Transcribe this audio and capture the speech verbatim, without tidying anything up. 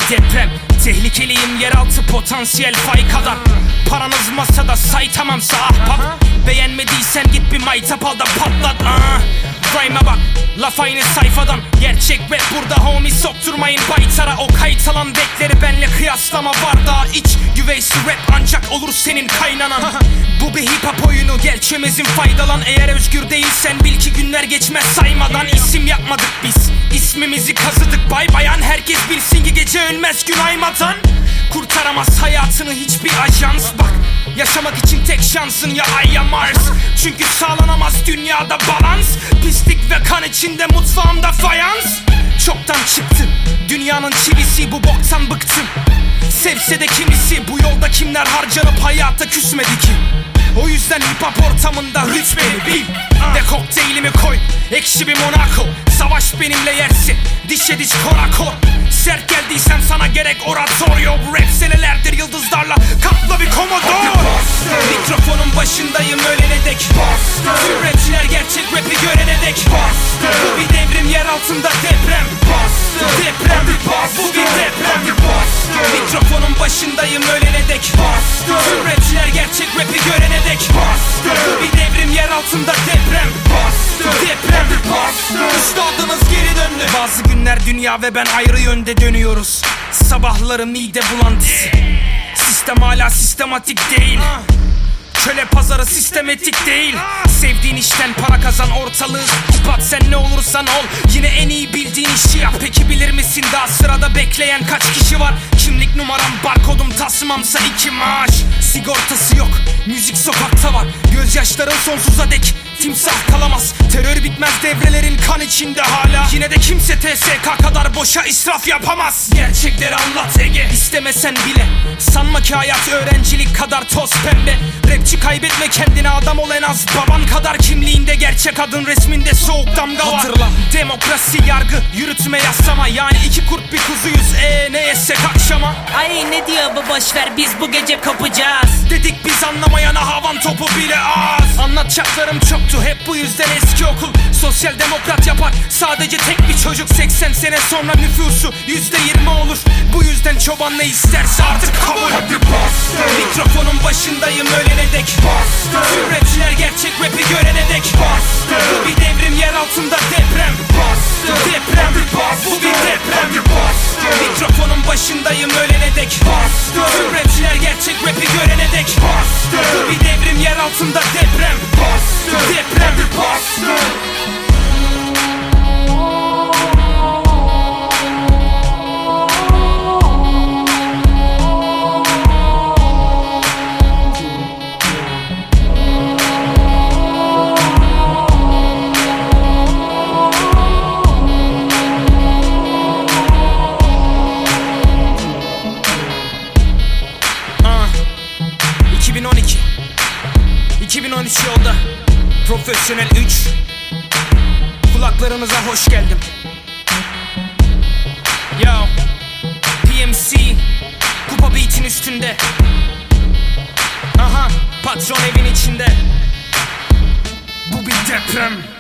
deprem. Tehlikeliyim, yeraltı potansiyel fay kadar. Paranız masada, saytamamsa ahbap. Beğenmediysen git bir maytap al da patlat. ah. Rhyme'a bak, laf aynı sayfadan. Gerçek rap burada homie, sokturmayın baytara. O kayıt alan bekleri benle kıyaslama var daha. iç güveysi rap ancak olur senin kaynanan. Bu bir hip hop oyunu, gel çömezin faydalan. Eğer özgür değilsen bil ki günler geçmez saymadan. İsim yapmadık biz, ismimizi kazıdık bay bayan. Herkes bilsin ki gece ölmez gün aymadan. Kurtaramaz hayatını hiçbir ajans. Bak, yaşamak için tek şansın ya Ay ya Mars. Çünkü sağlanamaz dünyada balans. Pislik ve kan içinde mutfağımda fayans. Çoktan çıktı dünyanın çivisi, bu boktan bıktım. Sevse de kimisi, bu yolda kimler harcanıp hayata küsmedi ki. O yüzden hip hop ortamında rütbeni bil ve kokteylimi koy, ekşi bir Monaco. Savaş benimle yersin, dişe diş korakor. Sert geldiysem sana gerek oratoryo. Rap senelerdir yıldızlarla kaplı bir komodor. Mikrofonun başındayım ölene dek. Tüm rapçiler gerçek rapi görene dek. Bu bir devrim, yer altında deprem. Deprem, bu bir deprem. Mikrofonun başındayım ölene dek. Tüm rapçiler gerçek rapi görene dek. Bu bir devrim, yer altında deprem. Deprem, üstadınız geri döndü. Bazı günler dünya ve ben ayrı yönde dönüyoruz. Sabahları mide bulantısı. Sistem hala sistematik değil. Köle pazarı sistematik değil. Sevdiğin işten para kazan, ortalığı kapat. Sen ne olursan ol, yine en iyi bildiğin işi yap. Peki bilir misin daha sırada bekleyen kaç kişi var? Kimlik numaram, barkodum, tasmamsa iki maaş. Sigortası yok, müzik sokakta var. Gözyaşların sonsuza dek timsah kalamaz. Terör bitmez, devrelerin kan içinde hala. Yine de kimse T S K kadar boşa israf yapamaz. Gerçekleri anlat Ege, istemesen bile. Sanma ki hayat öğrencilik kadar toz pembe. Rapçi kaybetme kendine, adam ol en az baban kadar. Kimliğinde gerçek adın, resminde soğuk damga var. Hatırla, demokrasi, yargı, yürütme, yasama. Yani iki kurt bir kuzuyuz, eee ne yesek akşama. Ay ne diyor bu, boşver biz bu gece kopacağız. Dedik biz anlamayana havan topu bile az. Anlatacaklarım çoktu, hep bu yüzden eski okul sosyal demokrat yapar sadece tek bir çocuk. Seksen sene sonra nüfusu yüzde yirmi olur. Bu yüzden çoban ne isterse artık kabul. Mikrofonun başındayım ölene dek. Tüm rapçiler gerçek rapi görene dek. Bu bir devrim, yer altında deprem. Deprem, bu bir deprem. Mikrofonun başındayım ölene dek. Tüm rapçiler gerçek rapi görene dek. Bu bir devrim, yer altında deprem. Deprem. iki bin on iki iki bin on üç yolda Profesyonel üç. Kulaklarınıza hoş geldim. Yo, P M C Kupa beat'in üstünde. Aha, patron evin içinde. Bu bir deprem.